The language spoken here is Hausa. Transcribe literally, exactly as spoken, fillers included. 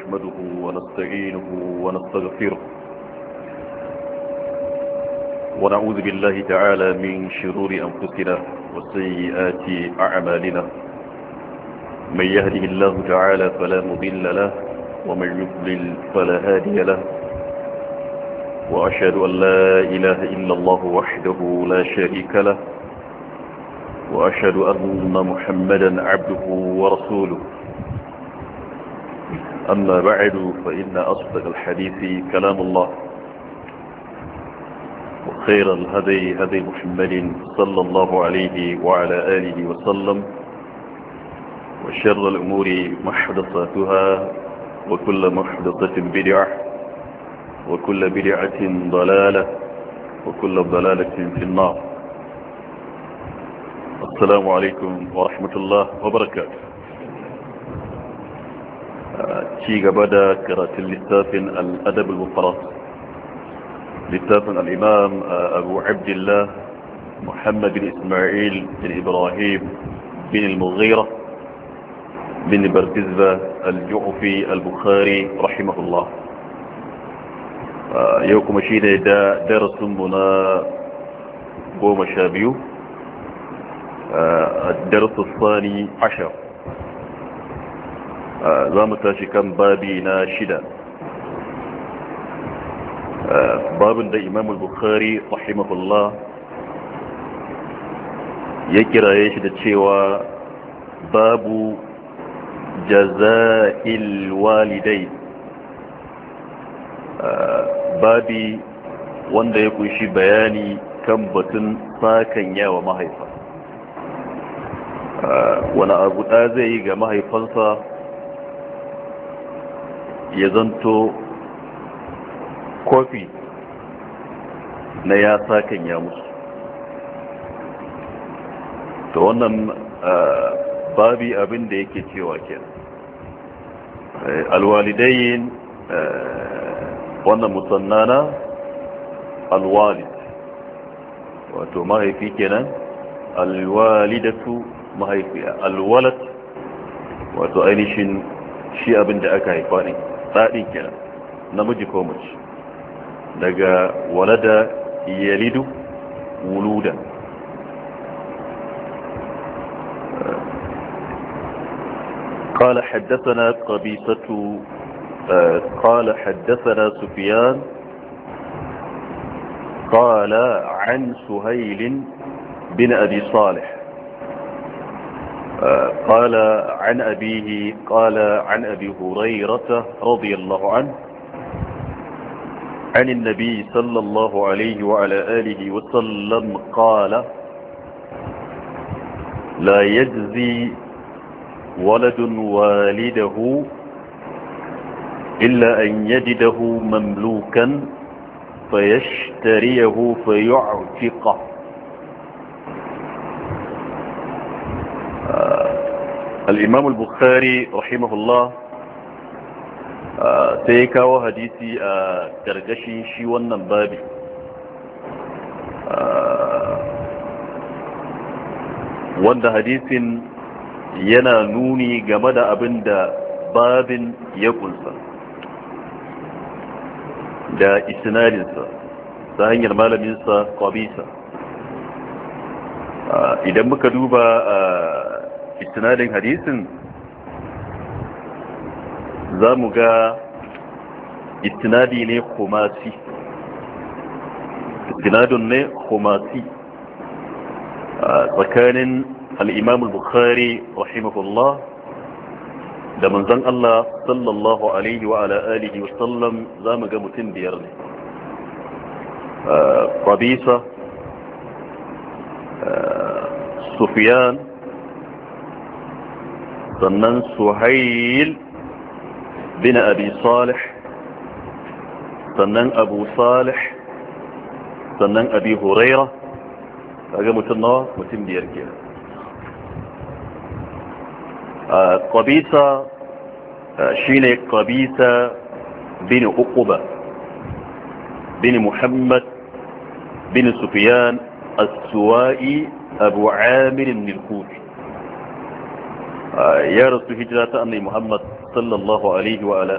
نحمده ونستعينه ونستغفره ونعوذ بالله تعالى من شرور أنفسنا وسيئات أعمالنا. من يهده الله تعالى فلا مضل له ومن يضلل فلا هادي له، وأشهد أن لا إله إلا الله وحده لا شريك له، وأشهد أن محمدا عبده ورسوله. أما بعد فإن أصدق الحديث كلام الله، وخير الهدي هدي محمد صلى الله عليه وعلى آله وسلم، وشر الأمور محدثاتها، وكل محدثة بدعة، وكل بدعة ضلالة، وكل ضلالة في النار. السلام عليكم ورحمة الله وبركاته. شيء بدأ قراءة اللتاف الأدب المفرط، لتاف الإمام أبو عبد الله محمد بن إسماعيل بن إبراهيم بن المغيرة بن بركزبة الجعفي البخاري رحمه الله. يوكم شيء دا درس منا قوم شابيو، الدرس الثاني عشر. زامتاشي كان بابي ناشدا، باب دا إمام البخاري رحمه الله يكرا يشد تشيوا باب جزاء الوالدين. babi wanda ya kunshi bayani kan batun sakan yawa mahaifa. Wani abu da zai yi ga mahaifansa ya zanto kofi na ya sakan ya musu. To wannan babi abin da yake cewa kenan alwalidain, wannan musannana alwalid wato mahaifi kenan, alwalidatu mahaifiya, alwalad wato ainihin shi abin da aka haifa ne, ɗaɗin kenan, namiji ko mace, daga walada yalidu wuluda. قال حدثنا قبيصة قال حدثنا سفيان قال عن سهيل بن أبي صالح قال عن أبيه قال عن أبي هريرة رضي الله عنه عن النبي صلى الله عليه وعلى آله وسلم قال: لا يجزي ولد والده إلا أن يجده مملوكا فيشتريه فيعتقه. آه الإمام البخاري رحمه الله آه سيكاو حديثي آه ترجشي شي ونن بابي آه وند حديث yana nuni game da abin da babin ya kunsa da isnadinsa ta hanyar malaminsa Qabisa. Idan muka duba isnadin hadisin za mu ga isnadi ne khumasi, isnadun ne khumasi tsakanin الإمام البخاري رحمه الله da manzon Allah sallallahu alaihi wa ala alihi wa sallam zamu ga mutum biyar ne. Qabisa, Sufyan, sannan Suhail bin Abi Salih, sannan Abu Salih, sannan Abi Huraira. Kaga mutum nawa? Mutum biyar kenan. Qabisa shine Qabisa bin Uqba bin Muhammad bin Sufyan as-Suwa'i Abu Amir al-Kufi. Ya rasu hijira ta annabi Muhammad sallallahu alaihi wa ala